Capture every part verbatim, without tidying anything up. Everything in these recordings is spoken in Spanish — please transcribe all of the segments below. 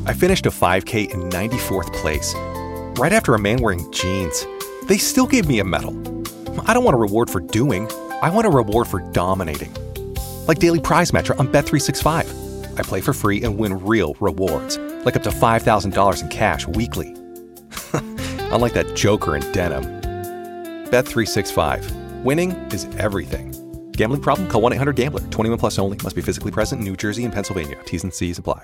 I finished a five K in ninety-fourth place, right after a man wearing jeans. They still gave me a medal. I don't want a reward for doing. I want a reward for dominating. Like Daily Prize Matcher on Bet three sixty-five. I play for free and win real rewards, like up to five thousand dollars in cash weekly. Unlike that joker in denim. Bet three sixty-five. Winning is everything. Gambling problem? Call one eight hundred gambler. twenty-one plus only. Must be physically present in New Jersey and Pennsylvania. T's and C's apply.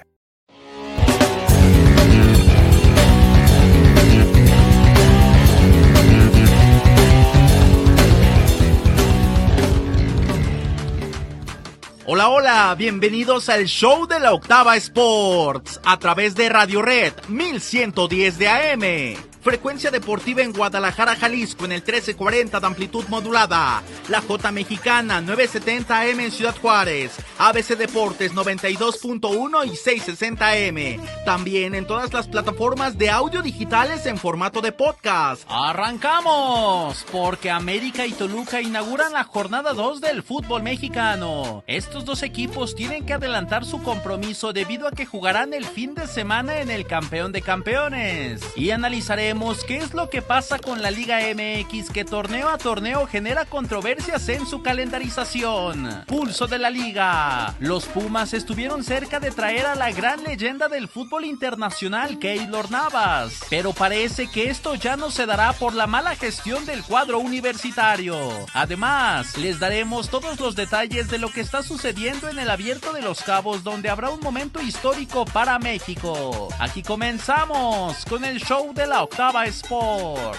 Hola, hola, bienvenidos al show de la Octava Sports a través de Radio Red mil ciento diez de A M. Frecuencia deportiva en Guadalajara, Jalisco en el trece cuarenta de amplitud modulada. La J Mexicana nueve setenta A M en Ciudad Juárez. A B C Deportes noventa y dos punto uno y seiscientos sesenta A M. También en todas las plataformas de audio digitales en formato de podcast. ¡Arrancamos! Porque América y Toluca inauguran la jornada dos del fútbol mexicano. Estos dos equipos tienen que adelantar su compromiso debido a que jugarán el fin de semana en el Campeón de Campeones. Y analizaremos qué es lo que pasa con la Liga M X, que torneo a torneo genera controversias en su calendarización. Pulso de la Liga. Los Pumas estuvieron cerca de traer a la gran leyenda del fútbol internacional, Keylor Navas, pero parece que esto ya no se dará por la mala gestión del cuadro universitario. Además, les daremos todos los detalles de lo que está sucediendo en el Abierto de los Cabos, donde habrá un momento histórico para México. Aquí comenzamos con el show de la Octava Sports.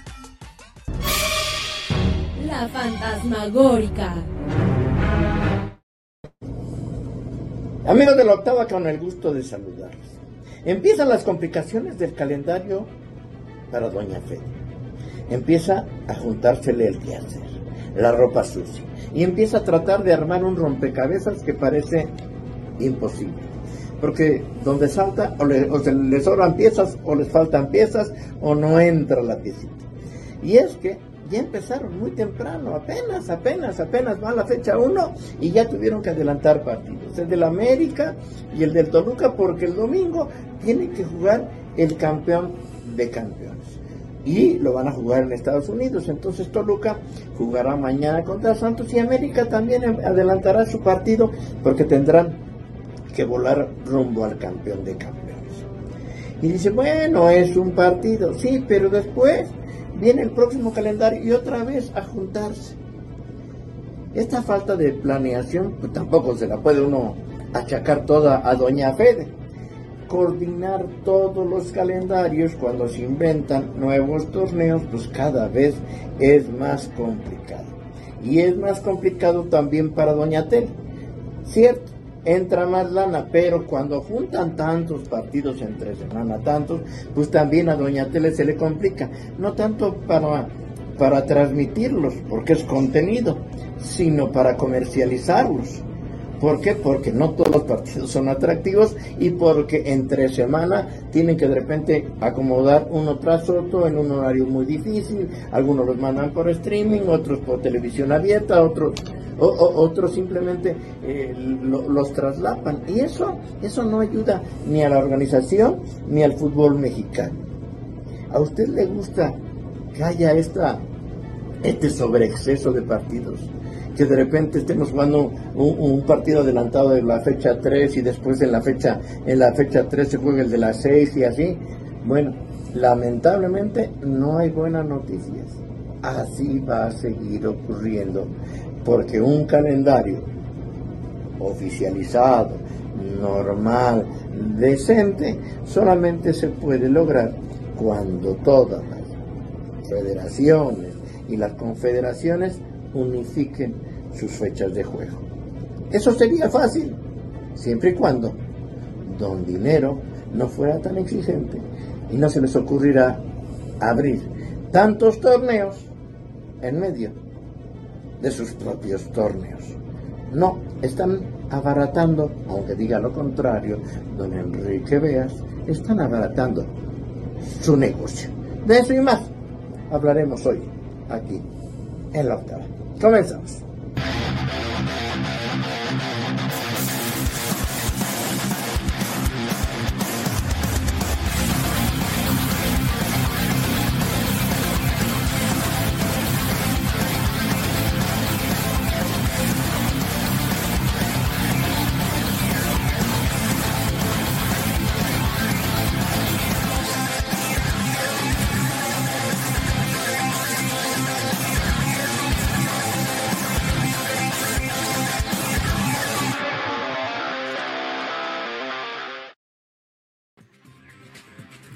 La fantasmagórica. Amigos de la Octava, con el gusto de saludarles. Empiezan las complicaciones del calendario para Doña Fede. Empieza a juntársele el quehacer, la ropa sucia, y empieza a tratar de armar un rompecabezas que parece imposible. Porque donde salta, o, le, o se les sobran piezas, o les faltan piezas, o no entra la piecita. Y es que ya empezaron muy temprano, apenas, apenas, apenas va la fecha uno, y ya tuvieron que adelantar partidos. El del América y el del Toluca, porque el domingo tiene que jugar el campeón de campeones. Y lo van a jugar en Estados Unidos. Entonces Toluca jugará mañana contra Santos, y América también adelantará su partido, porque tendrán que volar rumbo al campeón de campeones. Y dice, bueno, es un partido, sí, pero después viene el próximo calendario y otra vez a juntarse. Esta falta de planeación, pues tampoco se la puede uno achacar toda a Doña Fede. Coordinar todos los calendarios cuando se inventan nuevos torneos, pues cada vez es más complicado. Y es más complicado también para Doña Tel. Cierto, entra más lana, pero cuando juntan tantos partidos entre semana, tantos, pues también a Doña Tele se le complica, no tanto para, para transmitirlos, porque es contenido, sino para comercializarlos. ¿Por qué? Porque no todos los partidos son atractivos, y porque entre semana tienen que de repente acomodar uno tras otro en un horario muy difícil. Algunos los mandan por streaming, otros por televisión abierta, otros o, o, otros simplemente eh, lo, los traslapan, y eso eso no ayuda ni a la organización ni al fútbol mexicano. ¿A usted le gusta que haya esta este sobreexceso de partidos? Que de repente estemos jugando un, un partido adelantado de la fecha tres, y después en la fecha en la fecha tres se juega el de las seis, y así. Bueno, lamentablemente no hay buenas noticias. Así va a seguir ocurriendo, porque un calendario oficializado, normal, decente, solamente se puede lograr cuando todas las federaciones y las confederaciones unifiquen sus fechas de juego. Eso sería fácil, siempre y cuando Don Dinero no fuera tan exigente y no se les ocurrirá abrir tantos torneos en medio de sus propios torneos. No, están abaratando, aunque diga lo contrario don Enrique Beas, están abaratando su negocio. De eso y más hablaremos hoy aquí en la Octava. Comenzamos.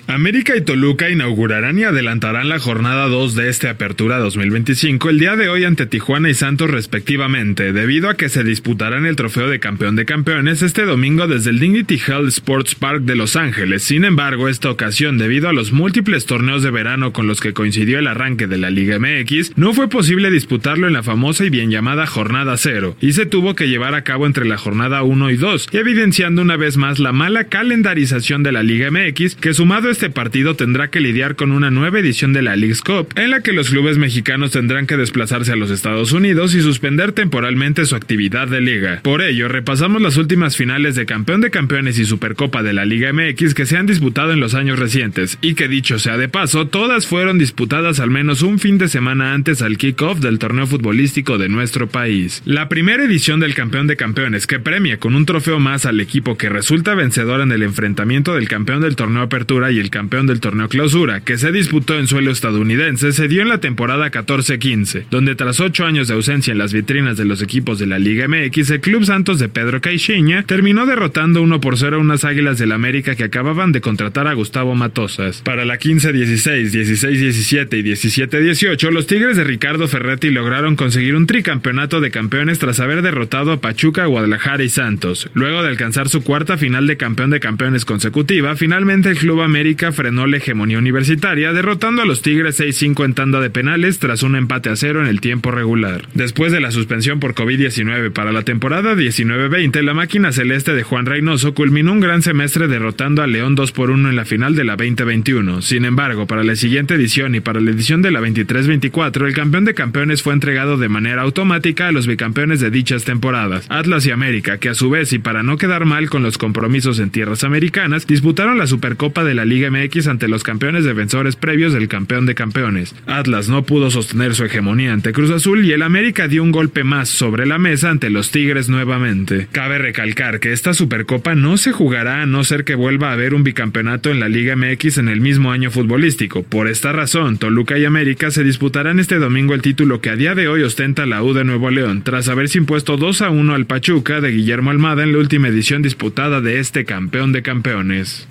América y Toluca inaugurarán y adelantarán la jornada dos de este Apertura dos mil veinticinco el día de hoy ante Tijuana y Santos respectivamente, debido a que se disputarán el trofeo de campeón de campeones este domingo desde el Dignity Health Sports Park de Los Ángeles. Sin embargo, esta ocasión, debido a los múltiples torneos de verano con los que coincidió el arranque de la Liga M X, no fue posible disputarlo en la famosa y bien llamada Jornada cero, y se tuvo que llevar a cabo entre la Jornada uno y dos, evidenciando una vez más la mala calendarización de la Liga M X, que sumado a este partido tendrá que lidiar con una nueva edición de la Leagues Cup, en la que los clubes mexicanos tendrán que desplazarse a los Estados Unidos y suspender temporalmente su actividad de liga. Por ello, repasamos las últimas finales de Campeón de Campeones y Supercopa de la Liga M X que se han disputado en los años recientes, y que dicho sea de paso, todas fueron disputadas al menos un fin de semana antes al kickoff del torneo futbolístico de nuestro país. La primera edición del Campeón de Campeones, que premia con un trofeo más al equipo que resulta vencedor en el enfrentamiento del campeón del torneo Apertura y el campeón del torneo Clausura, que se disputó en suelo estadounidense, se dio en la temporada catorce quince, donde tras ocho años de ausencia en las vitrinas de los equipos de la Liga M X, el Club Santos de Pedro Caixinha terminó derrotando uno por cero a unas Águilas del América que acababan de contratar a Gustavo Matosas. Para la quince dieciséis, dieciséis diecisiete y diecisiete dieciocho, los Tigres de Ricardo Ferretti lograron conseguir un tricampeonato de campeones tras haber derrotado a Pachuca, Guadalajara y Santos. Luego de alcanzar su cuarta final de campeón de campeones consecutiva, finalmente el Club América frenó la hegemonía universitaria, derrotando a los Tigres seis cinco en tanda de penales tras un empate a cero en el tiempo regular. Después de la suspensión por COVID diecinueve para la temporada diecinueve veinte, la máquina celeste de Juan Reynoso culminó un gran semestre derrotando a León dos por uno en la final de la veinte veintiuno. Sin embargo, para la siguiente edición y para la edición de la veintitrés veinticuatro, el campeón de campeones fue entregado de manera automática a los bicampeones de dichas temporadas, Atlas y América, que a su vez, y para no quedar mal con los compromisos en tierras americanas, disputaron la Supercopa de la Liga M X ante los campeones defensores previos del campeón de campeones. Atlas no pudo sostener su hegemonía ante Cruz Azul y el América dio un golpe más sobre la mesa ante los Tigres nuevamente. Cabe recalcar que esta Supercopa no se jugará a no ser que vuelva a haber un bicampeonato en la Liga M X en el mismo año futbolístico. Por esta razón, Toluca y América se disputarán este domingo el título que a día de hoy ostenta la U de Nuevo León, tras haberse impuesto dos a uno al Pachuca de Guillermo Almada en la última edición disputada de este campeón de campeones.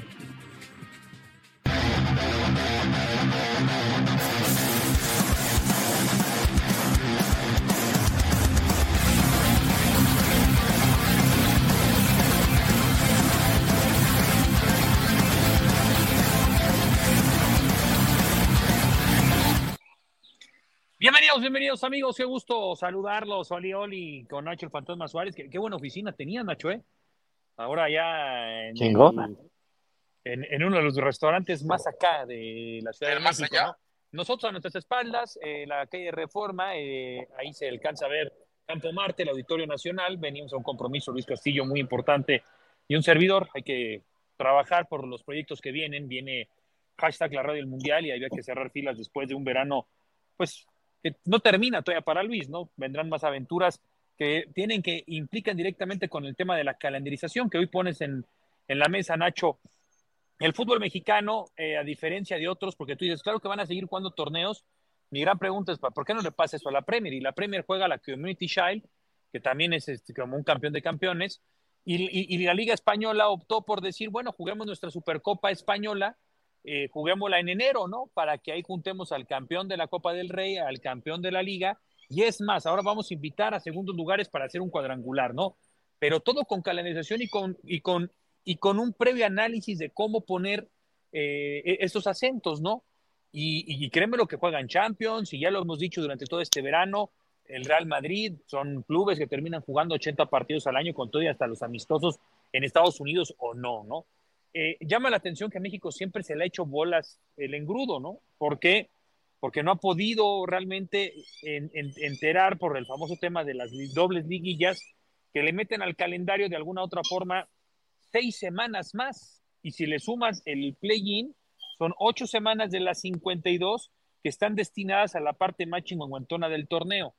Bienvenidos, bienvenidos amigos, qué gusto saludarlos, Oli Oli, con Nacho el Fantasma Suárez, qué, qué buena oficina tenías, Nacho, ¿eh? Ahora ya en, Chingona. en, en uno de los restaurantes más acá de la Ciudad de más México, allá. ¿no? Nosotros a nuestras espaldas, eh, la calle Reforma, eh, ahí se alcanza a ver Campo Marte, el Auditorio Nacional, venimos a un compromiso, Luis Castillo, muy importante, y un servidor, hay que trabajar por los proyectos que vienen, viene hashtag la radio del mundial y había que cerrar filas después de un verano, pues, que no termina todavía para Luis, ¿no? Vendrán más aventuras que tienen que implican directamente con el tema de la calendarización que hoy pones en, en la mesa, Nacho. El fútbol mexicano, eh, a diferencia de otros, porque tú dices, claro que van a seguir jugando torneos, mi gran pregunta es, ¿por qué no le pasa eso a la Premier? Y la Premier juega la Community Shield, que también es este, como un campeón de campeones, y, y, y la Liga Española optó por decir, bueno, juguemos nuestra Supercopa Española, Eh, juguémosla en enero, ¿no? Para que ahí juntemos al campeón de la Copa del Rey, al campeón de la Liga, y es más, ahora vamos a invitar a segundos lugares para hacer un cuadrangular, ¿no? Pero todo con calendarización y con, y con, y con un previo análisis de cómo poner eh, estos acentos, ¿no? Y, y créeme lo que juegan Champions, y ya lo hemos dicho durante todo este verano, el Real Madrid, son clubes que terminan jugando ochenta partidos al año con todo y hasta los amistosos en Estados Unidos o no, ¿no? Eh, llama la atención que a México siempre se le ha hecho bolas el engrudo, ¿no? ¿Por qué? Porque no ha podido realmente en, en, enterar por el famoso tema de las dobles liguillas que le meten al calendario de alguna otra forma seis semanas más. Y si le sumas el play-in, son ocho semanas de las cincuenta y dos que están destinadas a la parte más chinguanguantona del torneo.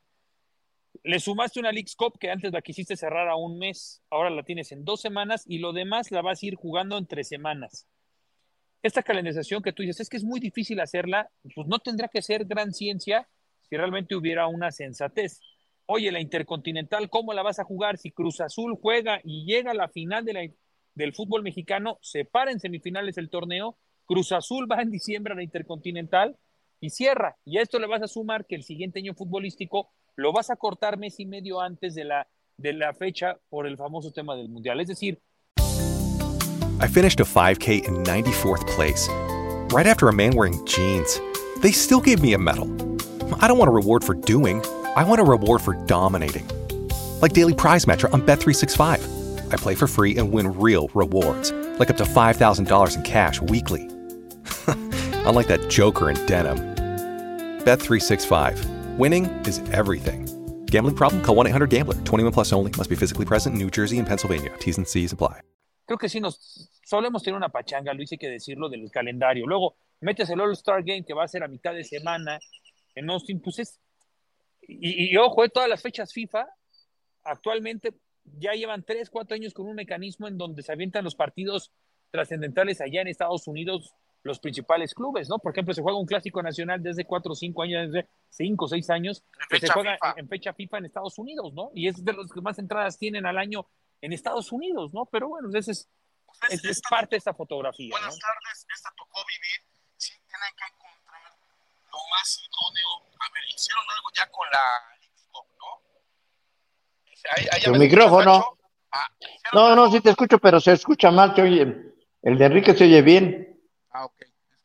Le sumaste una Leagues Cup que antes la quisiste cerrar a un mes, ahora la tienes en dos semanas y lo demás la vas a ir jugando en tres semanas. Esta calendarización que tú dices, es que es muy difícil hacerla, pues no tendrá que ser gran ciencia si realmente hubiera una sensatez. Oye, la Intercontinental, ¿cómo la vas a jugar? Si Cruz Azul juega y llega a la final de la, del fútbol mexicano, se para en semifinales el torneo, Cruz Azul va en diciembre a la Intercontinental y cierra. Y a esto le vas a sumar que el siguiente año futbolístico lo vas a cortar mes y medio antes de la, de la fecha por el famoso tema del Mundial. Es decir, I finished a five K in ninety-fourth place. Right after a man wearing jeans. They still gave me a medal. I don't want a reward for doing. I want a reward for dominating. Like Daily Prize Match on Bet three sixty-five. I play for free and win real rewards, like up to five thousand dollars in cash weekly. Unlike that joker in denim. Bet three sixty-five. Winning is everything. Gambling problem? Call one eight hundred gambler. twenty-one plus only. Must be physically present in New Jersey and Pennsylvania. T's and C's apply. Creo que sí nos solemos tener una pachanga, Luis, hay que decirlo, del calendario. Luego metes el All-Star Game que va a ser a mitad de semana en Austin, pues es, y, y ojo, eh, todas las fechas FIFA actualmente ya llevan tres, cuatro años con un mecanismo en donde se avientan los partidos trascendentales allá en Estados Unidos, los principales clubes, ¿no? Por ejemplo, se juega un clásico nacional desde cuatro o cinco años, desde cinco o seis años, que se juega en, en fecha FIFA en Estados Unidos, ¿no? Y es de los que más entradas tienen al año en Estados Unidos, ¿no? Pero bueno, ese es, es, es parte de esta fotografía. Buenas ¿no? tardes, esta tocó vivir. Sí, tienen que encontrar lo más idóneo. A ver, hicieron algo ya con la Xbox, ¿no? Ahí, ahí Tu micrófono. Ah, no, no, sí te escucho, pero se escucha mal, se oye. El de Enrique se oye bien. Ah, ok.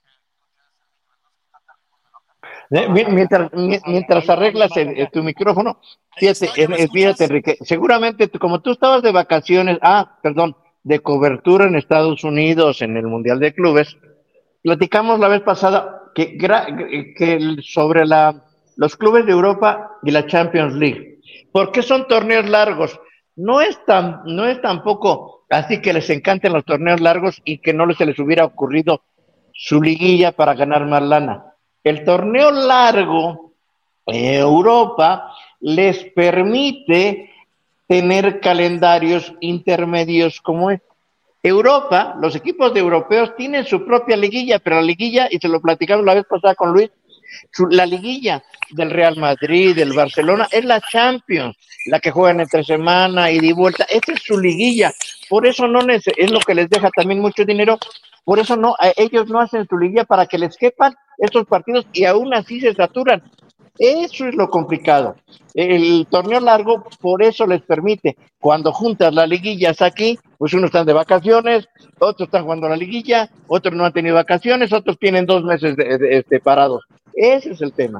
Eh, Mientras, mientras arreglas el, el, tu micrófono, fíjate, eh, fíjate, Enrique, seguramente tú, como tú estabas de vacaciones, ah, perdón, de cobertura en Estados Unidos en el Mundial de Clubes, platicamos la vez pasada que, que sobre la, los clubes de Europa y la Champions League. ¿Por qué son torneos largos? No es tan, no es tampoco así que les encanten los torneos largos y que no se les hubiera ocurrido su liguilla para ganar más lana. El torneo largo, eh, Europa, les permite tener calendarios intermedios como es. Europa, los equipos de europeos tienen su propia liguilla, pero la liguilla, y se lo platicamos la vez pasada con Luis, su, la liguilla del Real Madrid, del Barcelona, es la Champions, la que juegan entre semana, ida y vuelta, esa es su liguilla, por eso no es lo que les deja también mucho dinero, por eso no, ellos no hacen su liguilla para que les quepan estos partidos y aún así se saturan. Eso es lo complicado. El torneo largo por eso les permite, cuando juntas las liguillas aquí, pues unos están de vacaciones, otros están jugando la liguilla, otros no han tenido vacaciones, otros tienen dos meses de, de, de parados. Ese es el tema.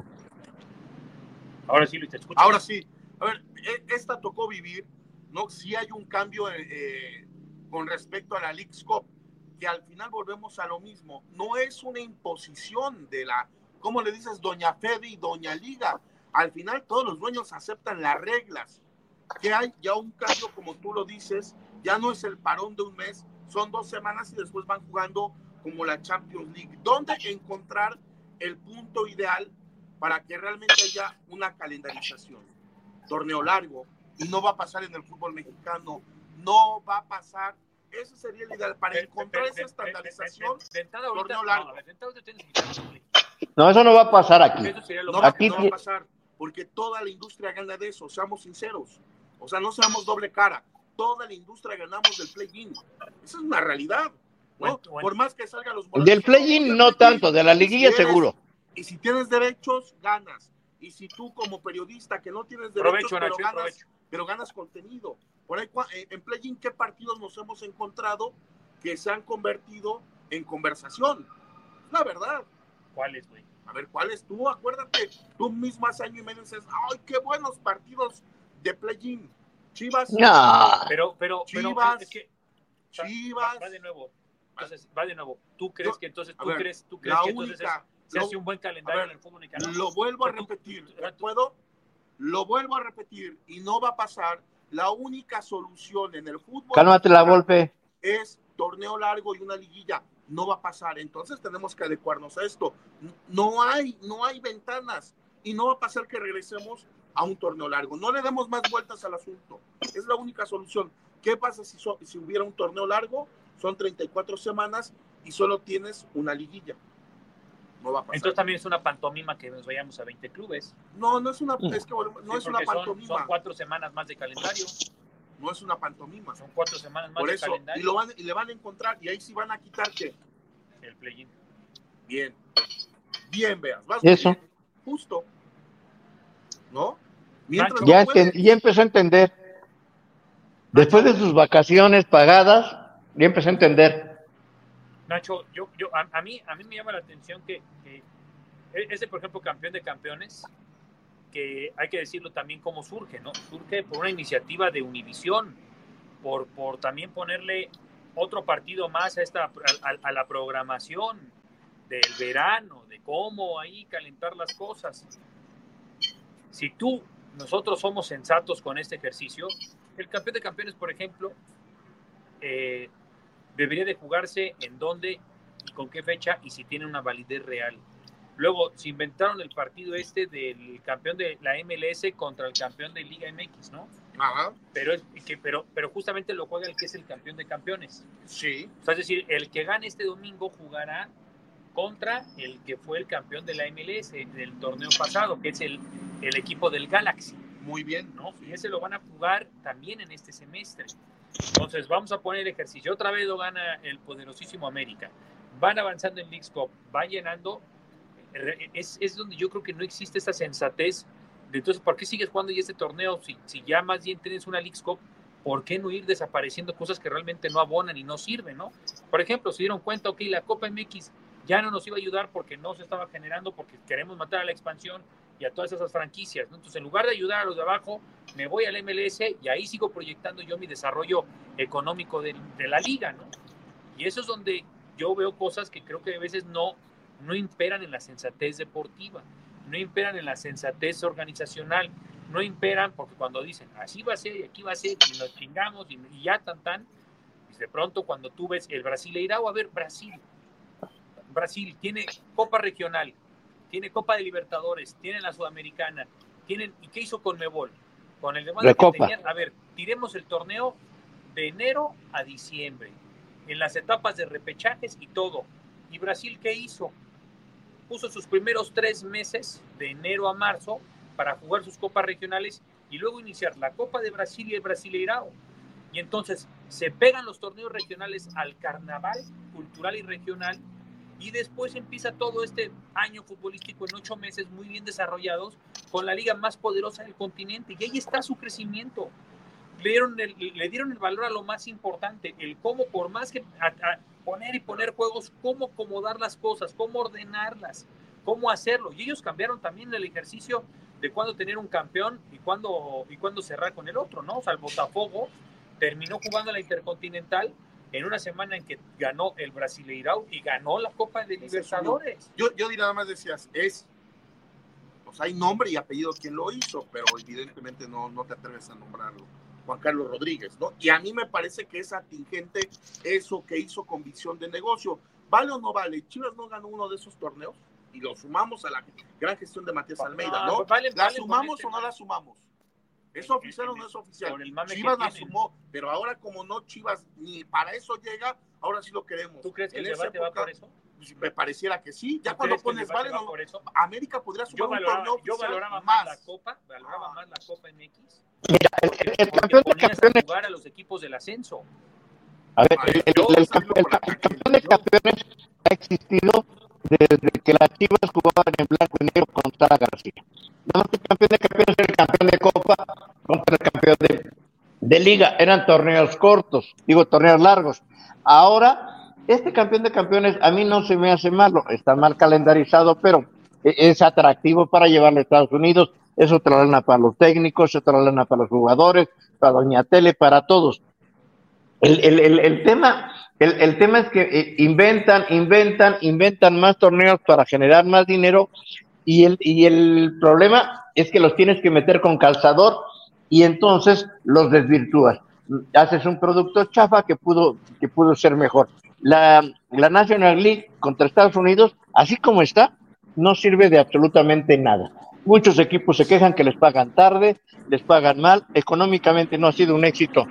Ahora sí, Luis, te escucho. Ahora sí. A ver, esta tocó vivir, ¿no? Sí hay un cambio eh, con respecto a la Leagues Cup, que al final volvemos a lo mismo. No es una imposición de la, ¿cómo le dices? Doña Fede y Doña Liga. Al final todos los dueños aceptan las reglas. Que hay ya un cambio, como tú lo dices, ya no es el parón de un mes, son dos semanas y después van jugando como la Champions League. ¿Dónde encontrar el punto ideal para que realmente haya una calendarización? Torneo largo, y no va a pasar en el fútbol mexicano, no va a pasar. Ese sería el ideal para encontrar esa estandarización. Torneo largo. No, eso no va a pasar aquí. No, aquí no va a pasar, porque toda la industria gana de eso, seamos sinceros. O sea, no seamos doble cara. Toda la industria ganamos del play-in. Esa es una realidad, ¿no? Bueno, bueno. Por más que salgan los boletos. Del play-in no tanto, de la liguilla si seguro. Eres, y si tienes derechos, ganas. Y si tú como periodista que no tienes derechos, provecho, pero, Nacho, ganas, pero ganas contenido. Por ahí, en play-in, ¿qué partidos nos hemos encontrado que se han convertido en conversación? La verdad. ¿Cuáles, güey? A ver, ¿cuáles? Tú, acuérdate, tú mismo hace año y medio dices, ¡ay, qué buenos partidos de play-in! Chivas. No. Pero, pero, Chivas. Pero, es que, Chivas. Va, va de nuevo. Entonces, va de nuevo. ¿Tú crees Yo, que entonces, tú ver, crees, tú crees que entonces es, se hace un buen calendario ver, en el fútbol mexicano? Lo vuelvo a repetir. ¿Tú, tú, ¿Puedo? Lo vuelvo a repetir y no va a pasar. La única solución en el fútbol. Cálmate la Volpe. Es torneo largo y una liguilla. No va a pasar. Entonces tenemos que adecuarnos a esto. No hay, no hay ventanas y no va a pasar que regresemos a un torneo largo. No le demos más vueltas al asunto. Es la única solución. ¿Qué pasa si, so, si hubiera un torneo largo? Son treinta y cuatro semanas y solo tienes una liguilla. No va a pasar. Entonces también es una pantomima que nos vayamos a veinte clubes. No, no es una, es que no sí, es una pantomima. Son, son cuatro semanas más de calendario. No es una pantomima. Son cuatro semanas más Por de eso, calendario. Y, lo van, y le van a encontrar, y ahí sí van a quitar que el play-in. Bien, bien, veas, vas Eso. bien, justo, ¿no? Mientras Ya, no puede- enten- ya empezó a entender. Después de sus vacaciones pagadas, ya empezó a entender. Nacho, yo, yo, a, a mí, a mí me llama la atención que, que ese, por ejemplo, campeón de campeones, que hay que decirlo también cómo surge, ¿no? Surge por una iniciativa de Univisión, por, por también ponerle otro partido más a, esta, a, a la programación del verano, de cómo ahí calentar las cosas. Si tú, nosotros somos sensatos con este ejercicio, el campeón de campeones, por ejemplo, eh, debería de jugarse en dónde y con qué fecha y si tiene una validez real. Luego, se inventaron el partido este del campeón de la M L S contra el campeón de Liga M X, ¿no? Ajá. Pero, es, que, pero, pero justamente lo juega el que es el campeón de campeones. Sí. O sea, es decir, el que gane este domingo jugará contra el que fue el campeón de la M L S del torneo pasado, que es el, el equipo del Galaxy. Muy bien. ¿No? Y ese lo van a jugar también en este semestre. Entonces, vamos a poner ejercicio. Otra vez lo gana el poderosísimo América. Van avanzando en Leagues Cup, va llenando. Es, es donde yo creo que no existe esa sensatez de entonces, ¿por qué sigues jugando ya este torneo? Si, si ya más bien tienes una Leagues Cup, ¿por qué no ir desapareciendo cosas que realmente no abonan y no sirven, ¿no? Por ejemplo, se dieron cuenta, ok, la Copa M X ya no nos iba a ayudar porque no se estaba generando, porque queremos matar a la expansión y a todas esas franquicias, ¿no? Entonces, en lugar de ayudar a los de abajo, me voy al M L S y ahí sigo proyectando yo mi desarrollo económico de, de la liga, ¿no? Y eso es donde yo veo cosas que creo que a veces no, no imperan en la sensatez deportiva, no imperan en la sensatez organizacional, no imperan porque cuando dicen así va a ser y aquí va a ser y nos chingamos y, y ya tan tan, y de pronto cuando tú ves el Brasileirao, a ver, Brasil, Brasil tiene Copa Regional, tiene Copa de Libertadores, tiene la Sudamericana, tienen, ¿y qué hizo Conmebol? Con el demás que tenían, a ver, tiremos el torneo de enero a diciembre, en las etapas de repechajes y todo. ¿Y Brasil qué hizo? Puso sus primeros tres meses, de enero a marzo, para jugar sus copas regionales y luego iniciar la Copa de Brasil y el Brasileirao. Y entonces se pegan los torneos regionales al carnaval cultural y regional y después empieza todo este año futbolístico en ocho meses muy bien desarrollados con la liga más poderosa del continente. Y ahí está su crecimiento. Le dieron el, le dieron el valor a lo más importante, el cómo, por más que a, a poner y poner juegos, cómo acomodar las cosas, cómo ordenarlas, cómo hacerlo. Y ellos cambiaron también el ejercicio de cuándo tener un campeón y cuándo, y cuándo cerrar con el otro, ¿no? O sea, el Botafogo terminó jugando la Intercontinental en una semana en que ganó el Brasileirao y ganó la Copa de Libertadores. Yo, yo diría, nada más decías, es, pues hay nombre y apellido quien lo hizo, pero evidentemente no, no te atreves a nombrarlo. Juan Carlos Rodríguez, ¿no? Y a mí me parece que es atingente eso que hizo con visión de negocio. ¿Vale o no vale? Chivas no ganó uno de esos torneos y lo sumamos a la gran gestión de Matías Almeida, ¿no? Pues vale, ¿La vale sumamos este o no la sumamos? ¿Es oficial o no es oficial? Chivas la sumó, pero ahora como no Chivas ni para eso llega, ahora sí lo queremos. ¿Tú crees que en el debate época, va por eso? Me pareciera que sí. Ya cuando pones vale, no, por eso? América podría sumar yo valoraba, un torneo yo oficial valoraba más. más la Copa, valoraba ah. más la Copa M X. Mira, el, el, el campeón de campeones a jugar a los equipos del ascenso. A ver, el, el, el, el, campeón, el, el campeón de campeones ha existido desde que las Chivas jugaban en blanco y negro con Sara García. Nada más que el campeón de campeones era el campeón de Copa contra el campeón de, de Liga. Eran torneos cortos, digo torneos largos. Ahora, este campeón de campeones a mí no se me hace malo, está mal calendarizado, pero es atractivo para llevarlo a Estados Unidos. Es otra lana para los técnicos, es otra lana para los jugadores, para Doña Tele, para todos. El, el, el, el tema el, el tema es que eh, inventan, inventan, inventan más torneos para generar más dinero y el, y el problema es que los tienes que meter con calzador y entonces los desvirtúas. Haces un producto chafa que pudo, que pudo ser mejor. La, la National League contra Estados Unidos, así como está, no sirve de absolutamente nada. Muchos equipos se quejan que les pagan tarde, les pagan mal, económicamente no ha sido un éxito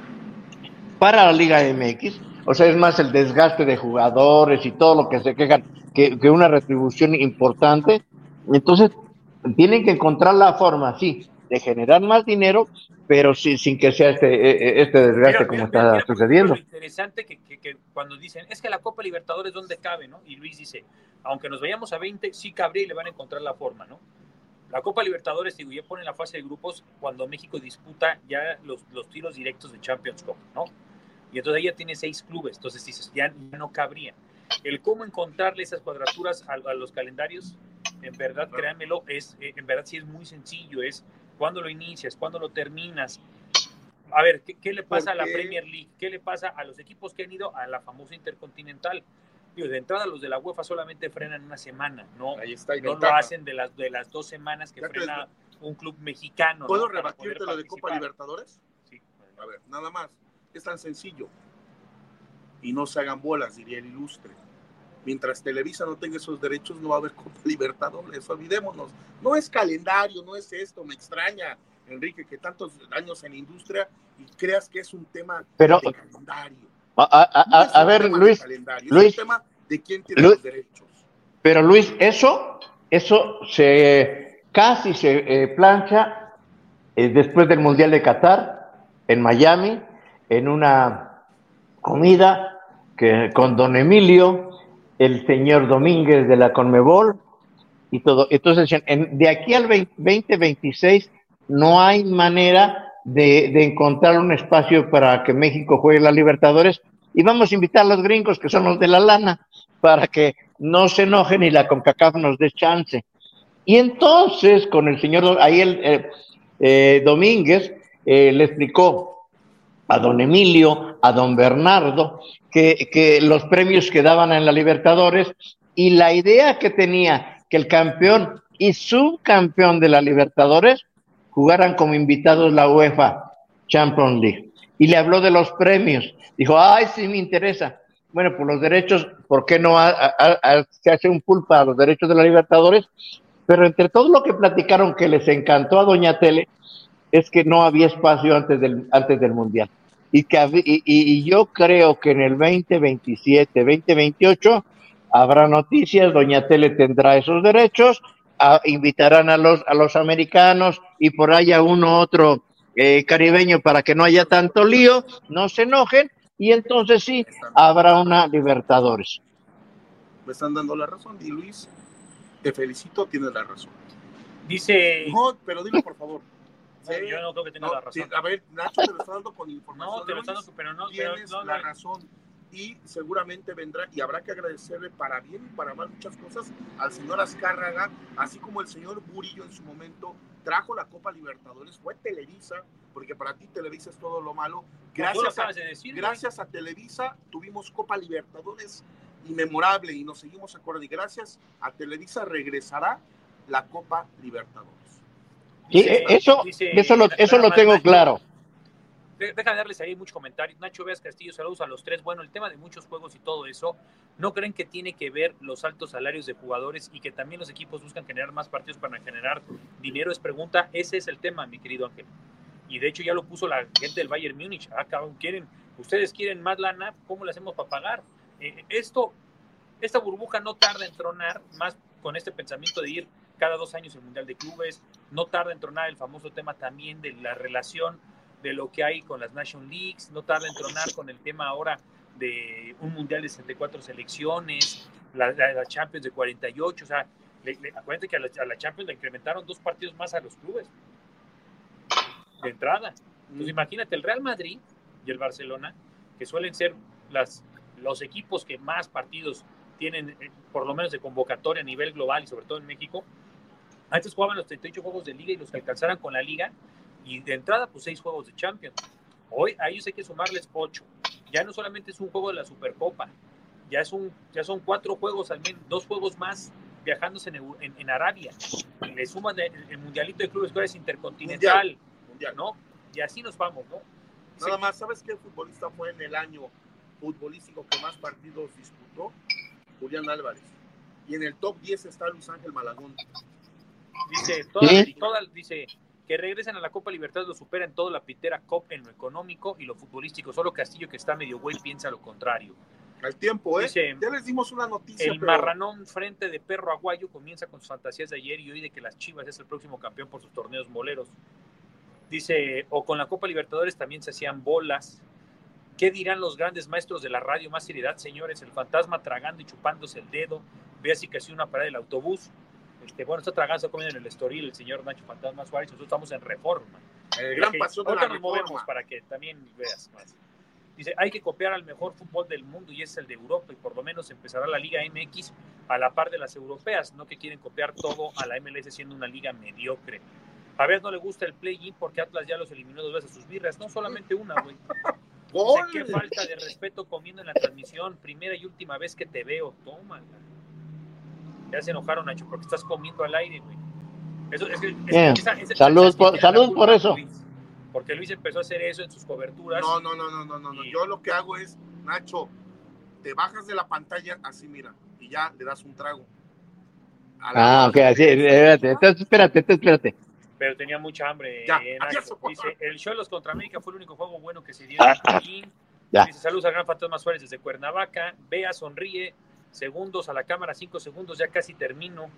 para la Liga M X, o sea, es más el desgaste de jugadores y todo lo que se quejan que, que una retribución importante. Entonces, tienen que encontrar la forma, sí, de generar más dinero, pero sí, sin que sea este, este desgaste Mira, como mira, está mira, mira, por sucediendo. ejemplo, lo interesante que, que, que cuando dicen, es que la Copa Libertadores ¿dónde cabe, no? Y Luis dice, aunque nos vayamos a veinte, sí cabría y le van a encontrar la forma, ¿no? La Copa Libertadores, digo, ya pone la fase de grupos cuando México disputa ya los, los tiros directos de Champions Cup, ¿no? Y entonces ella tiene seis clubes, entonces dices, ya, ya no cabría. El cómo encontrarle esas cuadraturas a, a los calendarios, en verdad, créanmelo, es, eh, en verdad sí es muy sencillo, es cuándo lo inicias, cuándo lo terminas. A ver, ¿qué, qué le pasa a la Premier League? ¿Qué le pasa a los equipos que han ido a la famosa Intercontinental? Digo, de entrada los de la UEFA solamente frenan una semana, ¿no? Ahí está, no lo hacen de las, de las dos semanas que Ya frena un club mexicano. ¿Puedo ¿no? rebatirte lo de Copa Libertadores? Sí. A ver, nada más. Es tan sencillo. Y no se hagan bolas, diría el ilustre. Mientras Televisa no tenga esos derechos, no va a haber Copa Libertadores. Olvidémonos. No es calendario, no es esto. Me extraña, Enrique, que tantos años en la industria y creas que es un tema Pero, de calendario. A, a, a, No es a un ver, tema Luis, de calendario, Luis, es un tema de quién tiene Luis, los derechos. Pero Luis, eso, eso se casi se eh, plancha eh, después del Mundial de Qatar, en Miami, en una comida que con don Emilio, el señor Domínguez de la Conmebol y todo. Entonces, en, de aquí al veinte veintiséis no hay manera de, de encontrar un espacio para que México juegue la Libertadores y vamos a invitar a los gringos, que son los de la lana, para que no se enojen y la CONCACAF nos dé chance. Y entonces, con el señor, ahí el eh, eh, Domínguez eh, le explicó a don Emilio, a don Bernardo, que, que los premios que daban en la Libertadores y la idea que tenía que el campeón y subcampeón de la Libertadores jugaran como invitados la UEFA Champions League. Y le habló de los premios. Dijo, ay, sí me interesa. Bueno, por los derechos, ¿por qué no a, a, a, se hace un pool para los derechos de la Libertadores? Pero entre todo lo que platicaron que les encantó a doña Tele, es que no había espacio antes del, antes del Mundial. Y, que, y, y yo creo que en el veinte veintisiete, veinte veintiocho habrá noticias, doña Tele tendrá esos derechos, a, invitarán a los, a los americanos y por ahí a uno otro eh, caribeño para que no haya tanto lío, no se enojen, y entonces sí, habrá una Libertadores. Me están dando la razón, y Luis, te felicito, tienes la razón. Dice... No, pero dilo por favor. Sí, yo no creo que tenga no, la razón. Sí, a ver, Nacho te lo está dando con información. No, te lo está dando, pero no. Tienes pero no, la no. razón. Y seguramente vendrá, y habrá que agradecerle para bien y para mal muchas cosas al señor Azcárraga, así como el señor Burillo en su momento trajo la Copa Libertadores, fue Televisa, porque para ti Televisa es todo lo malo. Gracias, a, decir, gracias a Televisa tuvimos Copa Libertadores inmemorable y nos seguimos acordando. Y gracias a Televisa regresará la Copa Libertadores. Sí, dice, eso, dice, eso lo, eso lo tengo Nacho, claro. Déjame darles ahí muchos comentarios. Nacho Veas Castillo, saludos a los tres. Bueno, el tema de muchos juegos y todo eso, ¿no creen que tiene que ver los altos salarios de jugadores y que también los equipos buscan generar más partidos para generar dinero? Es pregunta, ese es el tema, mi querido Ángel. Y de hecho ya lo puso la gente del Bayern Múnich. Ah, cabrón, quieren, ustedes quieren más lana, ¿cómo le hacemos para pagar? Eh, esto, esta burbuja no tarda en tronar, más con este pensamiento de ir cada dos años el Mundial de Clubes, no tarda en tronar el famoso tema también de la relación de lo que hay con las Nation Leagues, no tarda en tronar con el tema ahora de un Mundial de sesenta y cuatro selecciones, la, la, la Champions de cuarenta y ocho, o sea, le, le, acuérdense que a la, a la Champions le incrementaron dos partidos más a los clubes, de entrada. Entonces imagínate, el Real Madrid y el Barcelona, que suelen ser las, los equipos que más partidos tienen, por lo menos de convocatoria a nivel global y sobre todo en México. Antes jugaban los treinta y ocho juegos de liga y los que alcanzaran con la liga, y de entrada pues seis juegos de Champions. Hoy a ellos hay que sumarles ocho. Ya no solamente es un juego de la Supercopa, ya, es un, ya son cuatro juegos, al menos dos juegos más viajándose en, en, en Arabia. Le suman el, el Mundialito de Clubes, que ahora es intercontinental, mundial, mundial. ¿No? Y así nos vamos, ¿no? Nada sí. más, ¿sabes qué futbolista fue en el año futbolístico que más partidos disputó? Julián Álvarez. Y en el top diez está Luis Ángel Malagón. Dice, toda, ¿Sí? toda, dice que regresen a la Copa Libertadores, lo superan todo la pitera C O P en lo económico y lo futbolístico. Solo Castillo, que está medio güey, piensa lo contrario. Al tiempo, ¿eh? Dice, ya les dimos una noticia. El pero... marranón frente de perro aguayo comienza con sus fantasías de ayer y hoy de que las Chivas es el próximo campeón por sus torneos moleros. Dice, o con la Copa Libertadores también se hacían bolas. ¿Qué dirán los grandes maestros de la radio? Más seriedad, señores. El fantasma tragando y chupándose el dedo. Ve así casi una parada del autobús. Este, bueno, está tragando, está comiendo en el Estoril el señor Nacho Fantasma Suárez. Nosotros estamos en Reforma. El gran pasión de la nos Reforma. movemos para que también veas más. Dice, hay que copiar al mejor fútbol del mundo y es el de Europa y por lo menos empezará la Liga M X a la par de las europeas, no que quieren copiar todo a la M L S siendo una liga mediocre. A ver, no le gusta el play-in porque Atlas ya los eliminó dos veces a sus birras, no solamente una, güey. Dice, qué falta de respeto comiendo en la transmisión, primera y última vez que te veo, tómala. Ya se enojaron, Nacho, porque estás comiendo al aire, güey. Eso, es que, es, yeah. esa, esa, salud esa, por, salud por eso. Luis, porque Luis empezó a hacer eso en sus coberturas. No, no, no, no, no, no, no. Y... Yo lo que hago es, Nacho, te bajas de la pantalla así, mira, y ya le das un trago. Ah, ok, así, espérate, entonces espérate, entonces espérate. Pero tenía mucha hambre. Ya, eh, Nacho. Dice, el Xolos contra América fue el único juego bueno que se dio ah, en Joaquín. Ya. Dice, saludos al gran Fantasma Suárez desde Cuernavaca. Vea, sonríe. Segundos a la cámara, cinco segundos, ya casi termino.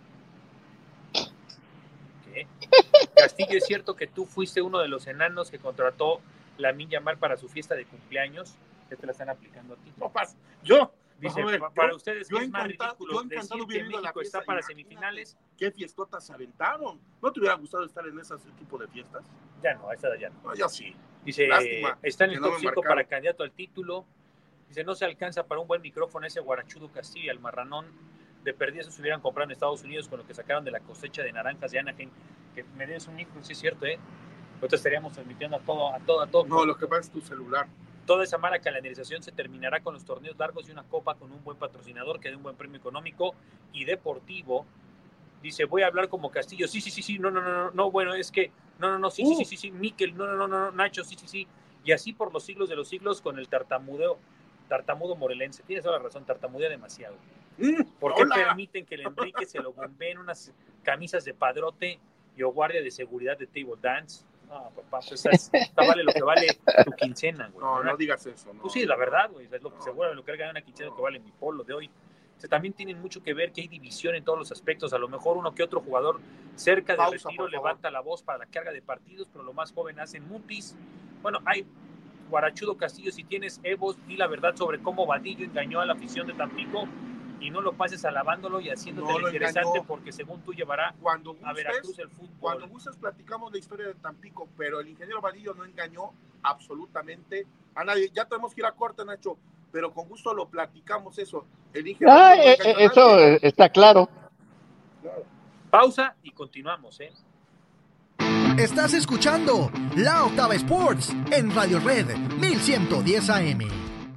¿Qué? Castillo, ¿es cierto que tú fuiste uno de los enanos que contrató la Minya Mar para su fiesta de cumpleaños? ¿Qué te la están aplicando a ti? No pasa. Yo. Dice, ver, para yo, ustedes, yo ¿qué es más encantado, ridículo? yo Decir que México está para semifinales. ¿Qué fiestotas se aventaron? ¿No te hubiera gustado estar en ese tipo de fiestas? Ya no, a esta ya no. No, ya sí. Dice, lástima, está en el top no cinco para candidato al título. Dice, no se alcanza para un buen micrófono ese guarachudo Castillo y al marranón de perdida se hubieran comprado en Estados Unidos con lo que sacaron de la cosecha de naranjas de Anaheim. Que me des un hijo, sí es cierto, ¿eh? Nosotros estaríamos transmitiendo a todo, a todo, a todo. No, lo que pasa es tu celular. Toda esa mala calendarización se terminará con los torneos largos y una copa con un buen patrocinador que dé un buen premio económico y deportivo. Dice, voy a hablar como Castillo. Sí, sí, sí, sí, no, no, no, no, no, bueno, es que, no, no, no, sí, uh. sí, sí, sí, sí, Miquel, no, no, no, no, Nacho, sí, sí, sí. Y así por los siglos de los siglos con el tartamudeo, tartamudo morelense. Tienes toda la razón, tartamudea demasiado. Mm, ¿Por qué hola. permiten que el Enrique se lo bombeen unas camisas de padrote y o guardia de seguridad de table dance? No, papá, pues es, vale lo que vale tu quincena, güey. No, ¿verdad? no digas eso. No, pues sí, la verdad, güey, es lo que seguro lo que gana una quincena no. que vale mi polo de hoy. O sea, también tienen mucho que ver que hay división en todos los aspectos. A lo mejor uno que otro jugador cerca del Pausa, retiro levanta la voz para la carga de partidos, pero lo más joven hacen mutis. Bueno, hay Guarachudo Castillo, si tienes Evos, di la verdad sobre cómo Vadillo engañó a la afición de Tampico y no lo pases alabándolo y haciéndote no lo interesante engañó. Porque según tú llevará cuando gustes, a Veracruz el fútbol. Cuando gustes platicamos la historia de Tampico, pero el ingeniero Vadillo no engañó absolutamente a nadie. Ya tenemos que ir a corte, Nacho, pero con gusto lo platicamos eso. El ingeniero ah, no eh, eso está claro. claro. Pausa y continuamos, ¿eh? Estás escuchando La Octava Sports en Radio Red mil ciento diez A M.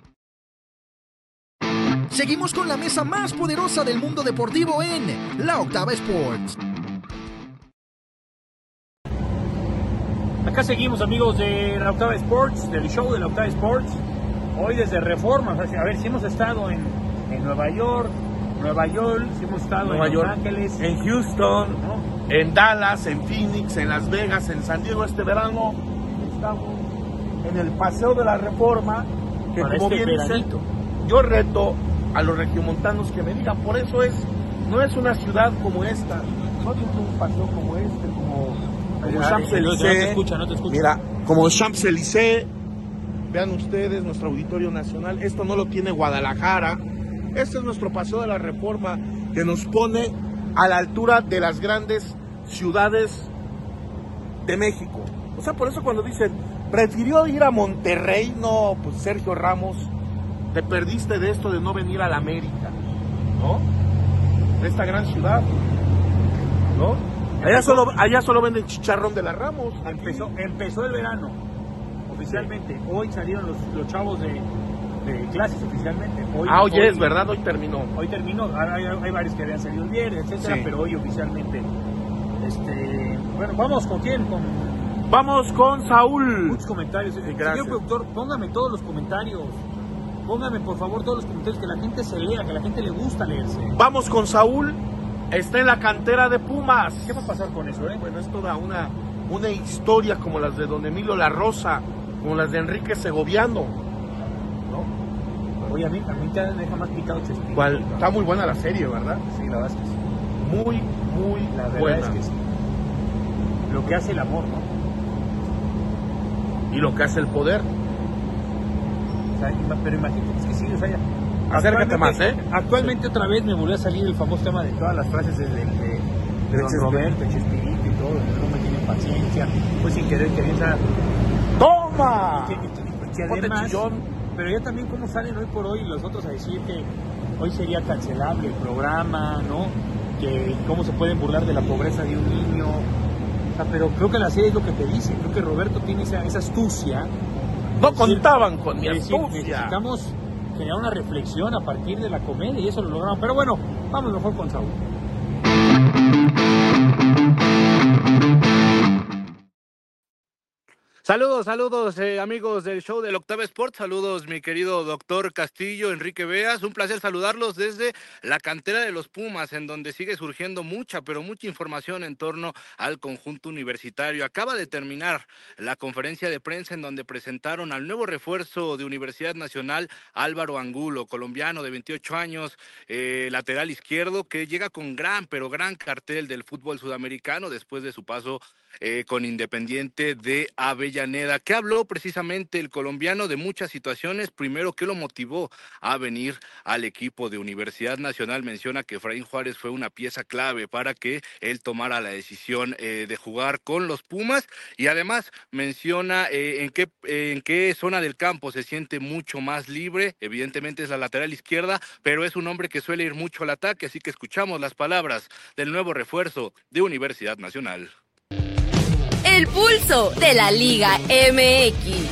Seguimos con la mesa más poderosa del mundo deportivo en La Octava Sports. Acá seguimos, amigos de La Octava Sports, del show de La Octava Sports. Hoy desde Reforma, a ver si hemos estado en, en Nueva York, Nueva York, si hemos estado Nueva en York, Los Ángeles, en Houston, ¿no? En Dallas, en Phoenix, en Las Vegas, en San Diego. Este verano estamos en el Paseo de la Reforma, que para como este bien veranito. dicen, yo reto a los regiomontanos que me digan, por eso es, no es una ciudad como esta, no tiene un paseo como este, como, como Champs-Élysées, no, no, no te escucha. mira, como Champs-Élysées, vean ustedes nuestro Auditorio Nacional, esto no lo tiene Guadalajara, este es nuestro Paseo de la Reforma, que nos pone a la altura de las grandes ciudades de México. O sea, por eso cuando dicen, prefirió ir a Monterrey, no, pues Sergio Ramos, te perdiste de esto de no venir a la América, ¿no? De esta gran ciudad, ¿no? Allá solo, allá solo venden chicharrón de la Ramos. Empezó, empezó el verano, oficialmente. Hoy salieron los, los chavos de, de clases oficialmente. Hoy, ah, hoy, hoy es, ¿verdad? Hoy terminó. Hoy terminó, hay, hay varios que habían salido el viernes, etcétera, Sí. pero hoy oficialmente. Este, bueno, vamos con quién, con Vamos con Saúl. muchos comentarios. Gracias. Señor productor, póngame todos los comentarios. Póngame por favor todos los comentarios, que la gente se lea, que la gente le gusta leerse. Vamos con Saúl. Está en la cantera de Pumas. ¿Qué va a pasar con eso, eh? Bueno, es toda una, una historia como las de don Emilio La Rosa, como las de Enrique Segoviano, ¿no? Oye, a mí, a mí cada vez me deja más picado Chespirito. ¿Cuál? Está muy buena la serie, ¿verdad? Sí, la verdad es que sí. Muy, muy La verdad buena. es que sí. Lo que hace el amor, ¿no? Y lo que hace el poder. O sea, ima- pero imagínate, es que sí, o sea, ya- Acércate más, ¿eh? Actualmente otra vez me volvió a salir el famoso tema de todas las frases de, de, de, de don Chespirito. Roberto, Chespirito y todo, no me tienen paciencia, pues sin querer que piensa, ¡Toma! que, que- que Ponte además, chillón. pero ya también cómo salen hoy por hoy los otros a decir que hoy sería cancelable el programa, ¿no? Que cómo se pueden burlar de la pobreza de un niño. O sea, pero creo que la serie es lo que te dice, creo que Roberto tiene esa, esa astucia. No Es decir, contaban con mi es decir, astucia. necesitamos generar una reflexión a partir de la comedia y eso lo logramos. Pero bueno, vamos mejor con Saúl. Saludos, saludos eh, amigos del show del Octava Sport, saludos mi querido doctor Castillo, Enrique Veas, un placer saludarlos desde la cantera de los Pumas, en donde sigue surgiendo mucha, pero mucha información en torno al conjunto universitario. Acaba de terminar la conferencia de prensa en donde presentaron al nuevo refuerzo de Universidad Nacional, Álvaro Angulo, colombiano de veintiocho años, eh, lateral izquierdo, que llega con gran, pero gran cartel del fútbol sudamericano después de su paso Eh, con Independiente de Avellaneda, que habló precisamente el colombiano de muchas situaciones. Primero, ¿qué lo motivó a venir al equipo de Universidad Nacional? Menciona que Efraín Juárez fue una pieza clave para que él tomara la decisión eh, de jugar con los Pumas, y además menciona eh, en qué, eh, en qué zona del campo se siente mucho más libre. Evidentemente es la lateral izquierda, pero es un hombre que suele ir mucho al ataque, así que escuchamos las palabras del nuevo refuerzo de Universidad Nacional. El pulso de la Liga M X.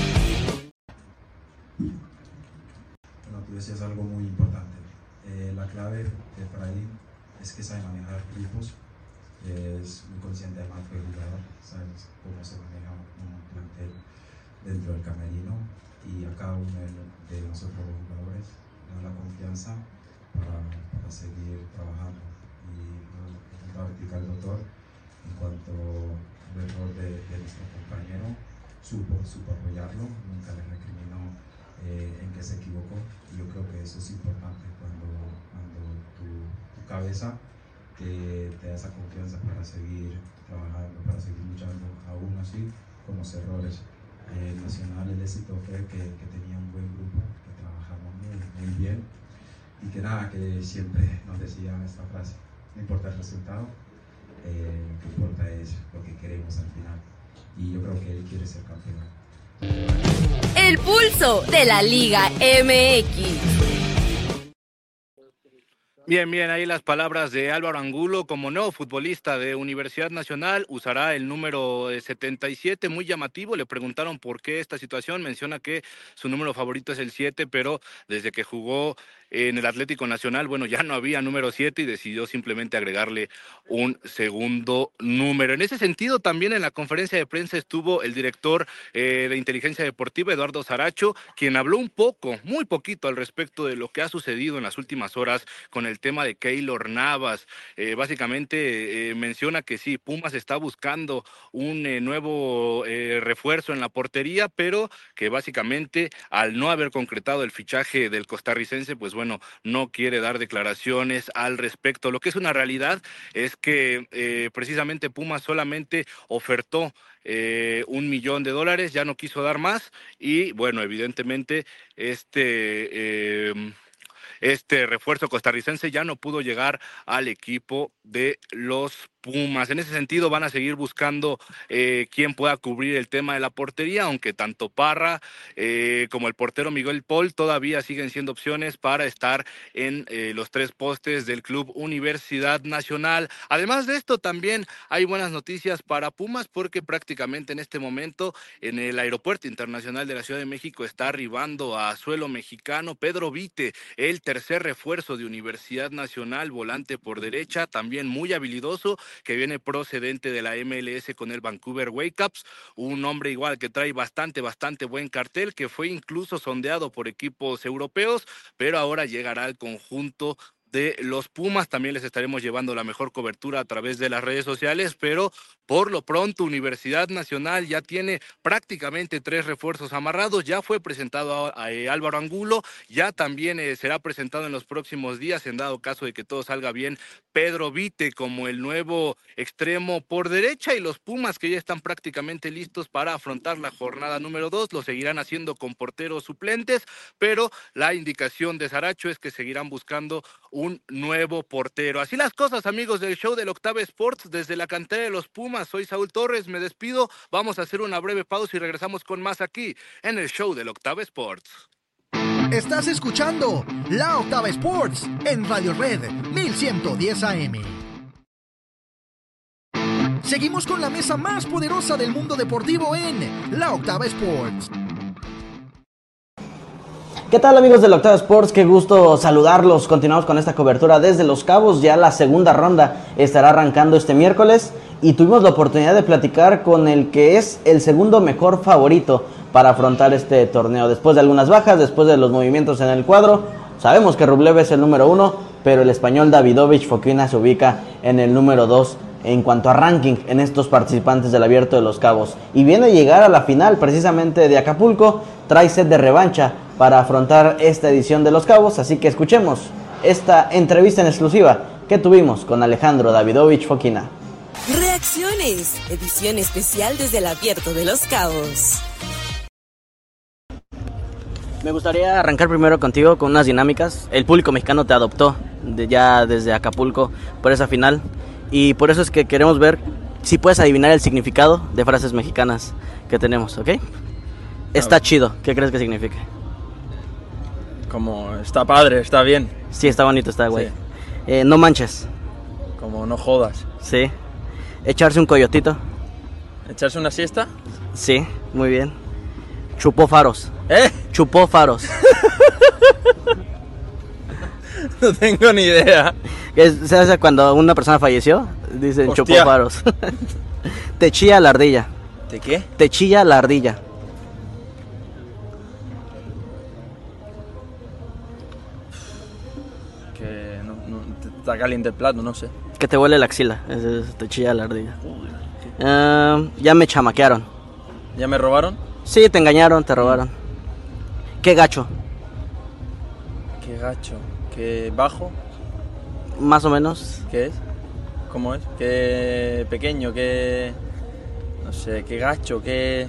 Bueno, tú decías algo muy importante. Eh, la clave de Efraín es que sabe manejar grupos, es muy consciente además de jugador, sabes cómo se maneja un plantel dentro del camerino, y a cada uno de nosotros los jugadores nos da la confianza para, para seguir trabajando. Y nos intenta vertical el doctor en cuanto al error de, de nuestro compañero, supo, supo apoyarlo, nunca le recriminó eh, en que se equivocó, y yo creo que eso es importante cuando, cuando tu, tu cabeza te, te da esa confianza para seguir trabajando, para seguir luchando, aún así con los errores. Eh, Nacional, el éxito fue que, que tenía un buen grupo, que trabajamos muy, muy bien, y que nada, que siempre nos decían esta frase: no importa el resultado, Eh, lo que importa es lo que queremos al final, y yo creo que él quiere ser campeón. El pulso de la Liga M X. Bien, bien, ahí las palabras de Álvaro Angulo como nuevo futbolista de Universidad Nacional. Usará el número setenta y siete, muy llamativo. Le preguntaron por qué esta situación. Menciona que su número favorito es el siete, pero desde que jugó en el Atlético Nacional, bueno, ya no había número siete y decidió simplemente agregarle un segundo número. En ese sentido, también en la conferencia de prensa estuvo el director eh, de Inteligencia Deportiva, Eduardo Saracho, quien habló un poco, muy poquito al respecto de lo que ha sucedido en las últimas horas con el tema de Keylor Navas. Eh, básicamente eh, menciona que sí, Pumas está buscando un eh, nuevo eh, refuerzo en la portería, pero que básicamente al no haber concretado el fichaje del costarricense, pues bueno, no quiere dar declaraciones al respecto. Lo que es una realidad es que eh, precisamente Pumas solamente ofertó eh, un millón de dólares, ya no quiso dar más, y bueno, evidentemente este... Eh, Este refuerzo costarricense ya no pudo llegar al equipo de los Pumas. En ese sentido van a seguir buscando eh, quién pueda cubrir el tema de la portería, aunque tanto Parra eh, como el portero Miguel Paul todavía siguen siendo opciones para estar en eh, los tres postes del Club Universidad Nacional. Además de esto, también hay buenas noticias para Pumas, porque prácticamente en este momento en el Aeropuerto Internacional de la Ciudad de México está arribando a suelo mexicano Pedro Vite, el tercer refuerzo de Universidad Nacional, volante por derecha, también muy habilidoso, que viene procedente de la M L S con el Vancouver Whitecaps, un hombre igual que trae bastante, bastante buen cartel, que fue incluso sondeado por equipos europeos, pero ahora llegará al conjunto de los Pumas. También les estaremos llevando la mejor cobertura a través de las redes sociales, pero por lo pronto Universidad Nacional ya tiene prácticamente tres refuerzos amarrados. Ya fue presentado a, a, a Álvaro Angulo, ya también eh, será presentado en los próximos días, en dado caso de que todo salga bien, Pedro Vite como el nuevo extremo por derecha, y los Pumas, que ya están prácticamente listos para afrontar la jornada número dos, lo seguirán haciendo con porteros suplentes, pero la indicación de Saracho es que seguirán buscando un nuevo portero. Así las cosas, amigos del show del Octava Sports, desde la cantera de los Pumas. Soy Saúl Torres, me despido, vamos a hacer una breve pausa y regresamos con más aquí en el show del Octava Sports. Estás escuchando La Octava Sports en Radio Red mil ciento diez A M. Seguimos con la mesa más poderosa del mundo deportivo en La Octava Sports. ¿Qué tal, amigos de La Octava Sports? Qué gusto saludarlos. Continuamos con esta cobertura desde Los Cabos. Ya la segunda ronda estará arrancando este miércoles y tuvimos la oportunidad de platicar con el que es el segundo mejor favorito para afrontar este torneo. Después de algunas bajas, después de los movimientos en el cuadro, sabemos que Rublev es el número uno, pero el español Davidovich Fokina se ubica en el número dos en cuanto a ranking en estos participantes del Abierto de Los Cabos. Y viene a llegar a la final precisamente de Acapulco, trae set de revancha para afrontar esta edición de Los Cabos, así que escuchemos esta entrevista en exclusiva que tuvimos con Alejandro Davidovich Fokina. Reacciones, edición especial desde el Abierto de Los Cabos. Me gustaría arrancar primero contigo con unas dinámicas. El público mexicano te adoptó de ya desde Acapulco por esa final, y por eso es que queremos ver si puedes adivinar el significado de frases mexicanas que tenemos, ¿ok? Está chido, ¿qué crees que significa? Como está padre, está bien. Sí, está bonito, está güey. Sí. Eh, no manches. Como no jodas. Sí. Echarse un coyotito. ¿Echarse una siesta? Sí, muy bien. Chupó faros. ¿Eh? Chupó faros. No tengo ni idea. ¿Se hace cuando una persona falleció? Dicen Hostia. Chupó faros. Te chilla la ardilla. ¿De qué? Te chilla la ardilla. Que no, no, te está caliente el plato, no sé. Que te huele la axila. Es, es, te chilla la ardilla. Uh, ya me chamaquearon. ¿Ya me robaron? Sí, te engañaron, te robaron. Qué gacho. Qué gacho. Qué bajo. Más o menos. ¿Qué es? ¿Cómo es? Qué pequeño, qué... No sé, qué gacho, qué...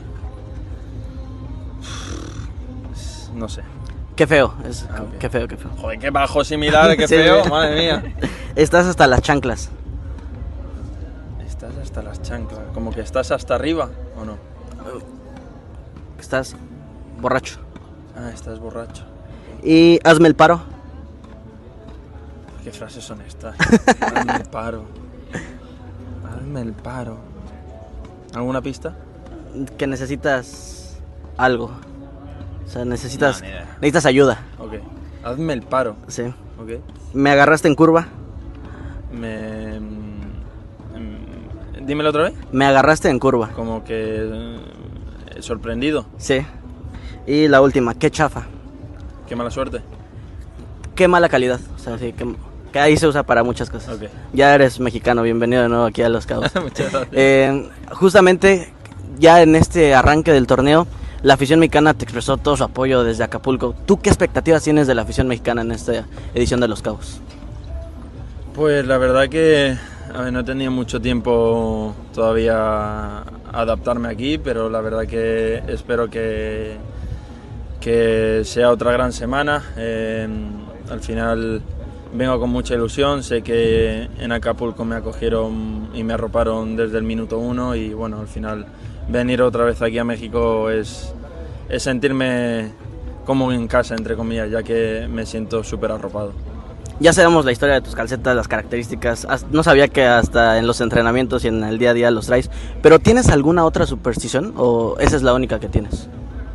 No sé. Qué feo. Es, ah, okay. Qué feo, qué feo. Joder, qué bajo similar, qué sí, feo, madre mía. Estás hasta las chanclas. Estás hasta las chanclas. Como que estás hasta arriba, ¿o no? Estás borracho. Ah, estás borracho. Y hazme el paro. ¿Qué frases son estas? Hazme el paro. Hazme el paro. ¿Alguna pista? Que necesitas algo. O sea, necesitas, no, necesitas ayuda. Ok. Hazme el paro. Sí. Ok. ¿Me agarraste en curva? Me... Dímelo otra vez. Me agarraste en curva. Como que... Eh, sorprendido. Sí. Y la última, qué chafa. Qué mala suerte. Qué mala calidad. O sea, sí, que, que ahí se usa para muchas cosas. Okay. Ya eres mexicano, bienvenido de nuevo aquí a Los Cabos. Muchas gracias. Eh, justamente, ya en este arranque del torneo, la afición mexicana te expresó todo su apoyo desde Acapulco. ¿Tú qué expectativas tienes de la afición mexicana en esta edición de Los Cabos? Pues la verdad que a ver, no he tenido mucho tiempo todavía a adaptarme aquí, pero la verdad que espero que, que sea otra gran semana. Eh, al final vengo con mucha ilusión, sé que en Acapulco me acogieron y me arroparon desde el minuto uno y bueno, al final venir otra vez aquí a México es, es sentirme como en casa, entre comillas, ya que me siento súper arropado. Ya sabemos la historia de tus calcetas, las características. No sabía que hasta en los entrenamientos y en el día a día los traes. ¿Pero tienes alguna otra superstición o esa es la única que tienes?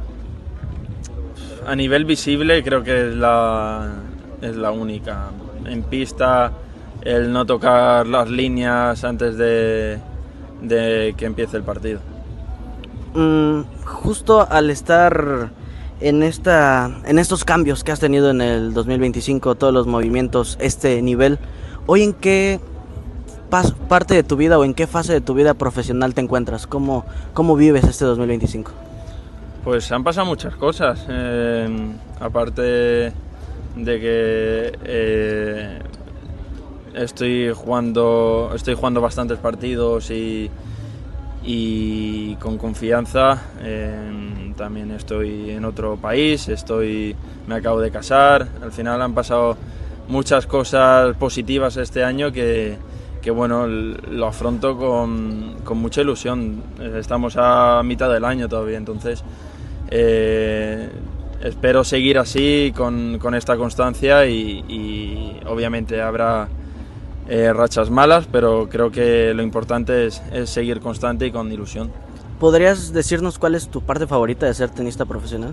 A nivel visible creo que es la, es la única. En pista, el no tocar las líneas antes de, de que empiece el partido. Mm, justo al estar en esta, en estos cambios que has tenido en el dos mil veinticinco, todos los movimientos, este nivel, hoy en qué pas, parte de tu vida o en qué fase de tu vida profesional te encuentras, cómo, cómo vives este dos mil veinticinco. Pues han pasado muchas cosas, eh, aparte de que eh, estoy jugando, estoy jugando bastantes partidos y, y con confianza. Eh, también estoy en otro país, estoy, me acabo de casar. Al final han pasado muchas cosas positivas este año que, que bueno, lo afronto con, con mucha ilusión. Estamos a mitad del año todavía, entonces eh, espero seguir así con, con esta constancia y, y obviamente habrá eh, rachas malas, pero creo que lo importante es, es seguir constante y con ilusión. ¿Podrías decirnos cuál es tu parte favorita de ser tenista profesional?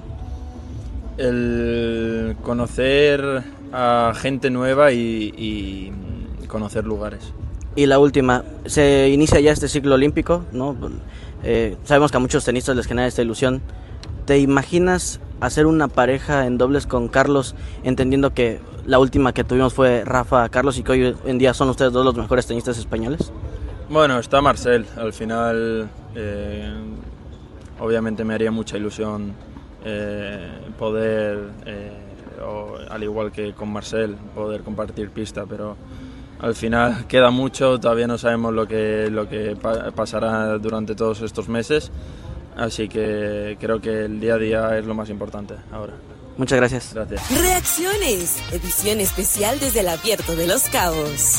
El conocer a gente nueva y, y conocer lugares. Y la última, se inicia ya este ciclo olímpico, ¿no? Eh, sabemos que a muchos tenistas les genera esta ilusión. ¿Te imaginas hacer una pareja en dobles con Carlos, entendiendo que la última que tuvimos fue Rafa Carlos y que hoy en día son ustedes dos los mejores tenistas españoles? Bueno, está Marcel, al final eh, obviamente me haría mucha ilusión eh, poder, eh, o, al igual que con Marcel, poder compartir pista, pero al final queda mucho, todavía no sabemos lo que, lo que pa- pasará durante todos estos meses. Así que creo que el día a día es lo más importante ahora. Muchas gracias. Gracias. Reacciones, edición especial desde el Abierto de los Cabos.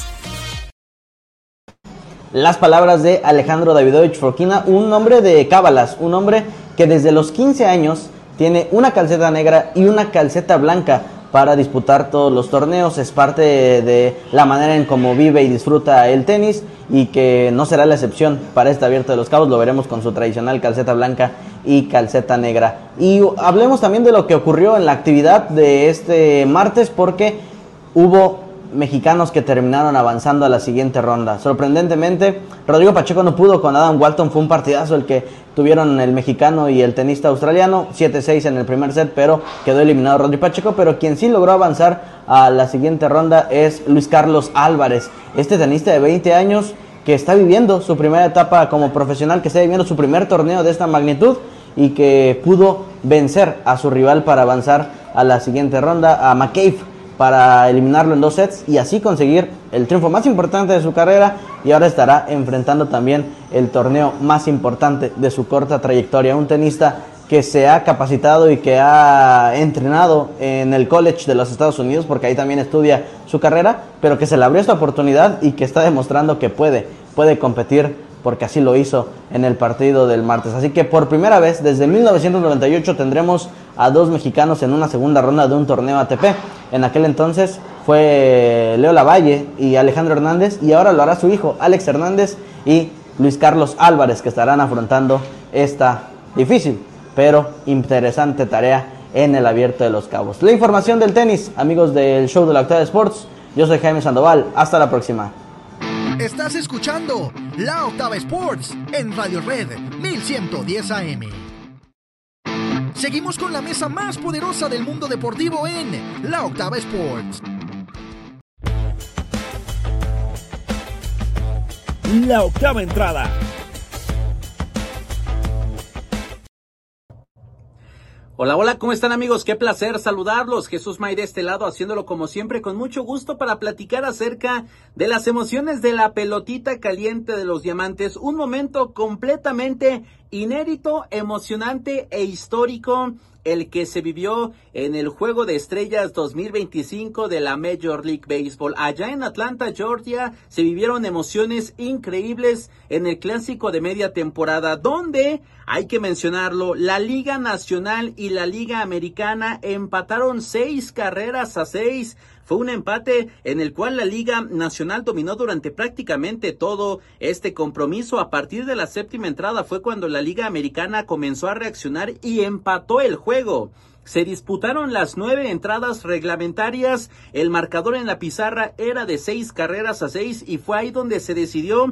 Las palabras de Alejandro Davidovich Fokina, un hombre de cábalas, un hombre que desde los quince años tiene una calceta negra y una calceta blanca para disputar todos los torneos. Es parte de, de la manera en cómo vive y disfruta el tenis y que no será la excepción para este Abierto de los Cabos. Lo veremos con su tradicional calceta blanca y calceta negra. Y hablemos también de lo que ocurrió en la actividad de este martes, porque hubo mexicanos que terminaron avanzando a la siguiente ronda. Sorprendentemente, Rodrigo Pacheco no pudo con Adam Walton. Fue un partidazo el que tuvieron el mexicano y el tenista australiano, siete seis en el primer set, pero quedó eliminado Rodrigo Pacheco. Pero quien sí logró avanzar a la siguiente ronda es Luis Carlos Álvarez, este tenista de veinte años que está viviendo su primera etapa como profesional, que está viviendo su primer torneo de esta magnitud y que pudo vencer a su rival para avanzar a la siguiente ronda, a McCabe, para eliminarlo en dos sets y así conseguir el triunfo más importante de su carrera, y ahora estará enfrentando también el torneo más importante de su corta trayectoria. Un tenista que se ha capacitado y que ha entrenado en el college de los Estados Unidos, porque ahí también estudia su carrera, pero que se le abrió esta oportunidad y que está demostrando que puede, puede competir, porque así lo hizo en el partido del martes. Así que por primera vez desde mil novecientos noventa y ocho tendremos a dos mexicanos en una segunda ronda de un torneo A T P. En aquel entonces fue Leo Lavalle y Alejandro Hernández, y ahora lo hará su hijo Alex Hernández y Luis Carlos Álvarez, que estarán afrontando esta difícil pero interesante tarea en el Abierto de los Cabos. La información del tenis, amigos del show de la Octava Sports. Yo soy Jaime Sandoval, hasta la próxima. Estás escuchando La Octava Sports en Radio Red mil ciento diez A M. Seguimos con la mesa más poderosa del mundo deportivo en La Octava Sports. La octava entrada. Hola, hola, ¿cómo están, amigos? Qué placer saludarlos. Jesús May de este lado, haciéndolo como siempre con mucho gusto para platicar acerca de las emociones de la pelotita caliente de los diamantes. Un momento completamente inédito, emocionante e histórico, el que se vivió en el Juego de Estrellas dos mil veinticinco de la Major League Baseball. Allá en Atlanta, Georgia, se vivieron emociones increíbles en el clásico de media temporada, donde, hay que mencionarlo, la Liga Nacional y la Liga Americana empataron seis carreras a seis. Fue un empate en el cual la Liga Nacional dominó durante prácticamente todo este compromiso. A partir de la séptima entrada fue cuando la Liga Americana comenzó a reaccionar y empató el juego. Se disputaron las nueve entradas reglamentarias, el marcador en la pizarra era de seis carreras a seis y fue ahí donde se decidió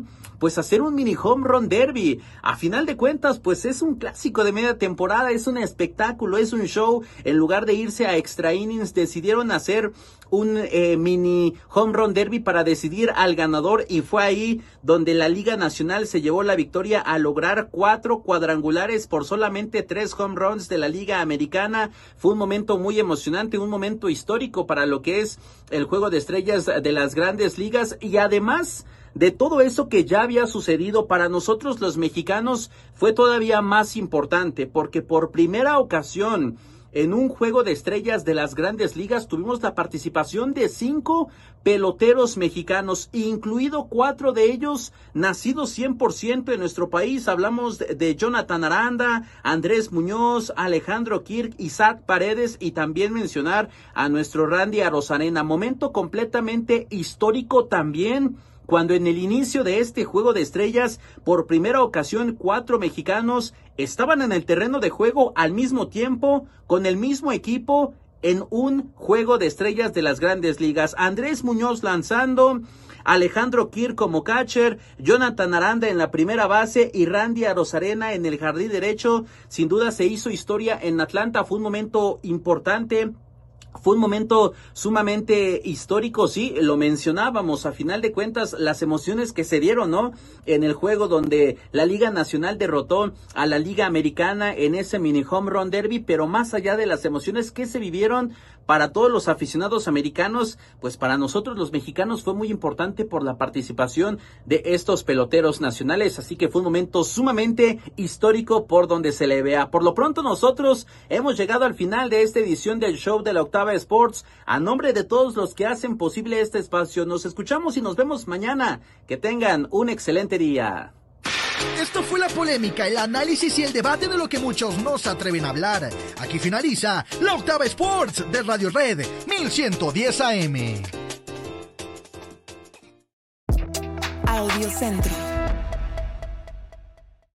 pues hacer un mini home run derby. A final de cuentas, pues es un clásico de media temporada, es un espectáculo, es un show. En lugar de irse a extra innings, decidieron hacer un eh, mini home run derby para decidir al ganador, y fue ahí donde la Liga Nacional se llevó la victoria a lograr cuatro cuadrangulares por solamente tres home runs de la Liga Americana. Fue un momento muy emocionante, un momento histórico para lo que es el juego de estrellas de las grandes ligas, y además de todo eso que ya había sucedido, para nosotros los mexicanos fue todavía más importante, porque por primera ocasión en un juego de estrellas de las grandes ligas tuvimos la participación de cinco peloteros mexicanos, incluido cuatro de ellos nacidos cien por ciento en nuestro país. Hablamos de Jonathan Aranda, Andrés Muñoz, Alejandro Kirk, Isaac Paredes, y también mencionar a nuestro Randy Arozarena. Momento completamente histórico también, cuando en el inicio de este juego de estrellas, por primera ocasión, cuatro mexicanos estaban en el terreno de juego al mismo tiempo, con el mismo equipo, en un juego de estrellas de las grandes ligas. Andrés Muñoz lanzando, Alejandro Kirk como catcher, Jonathan Aranda en la primera base y Randy Arozarena en el jardín derecho. Sin duda se hizo historia en Atlanta, fue un momento importante. Fue un momento sumamente histórico, sí, lo mencionábamos, a final de cuentas, las emociones que se dieron, ¿no? En el juego donde la Liga Nacional derrotó a la Liga Americana en ese mini home run derby, pero más allá de las emociones que se vivieron para todos los aficionados americanos, pues para nosotros los mexicanos fue muy importante por la participación de estos peloteros nacionales, así que fue un momento sumamente histórico por donde se le vea. Por lo pronto nosotros hemos llegado al final de esta edición del show de la Octava Sports. A nombre de todos los que hacen posible este espacio, nos escuchamos y nos vemos mañana. Que tengan un excelente día. Esto fue la polémica, el análisis y el debate de lo que muchos no se atreven a hablar. Aquí finaliza la Octava Sports de Radio Red mil ciento diez A M. Audio Centro.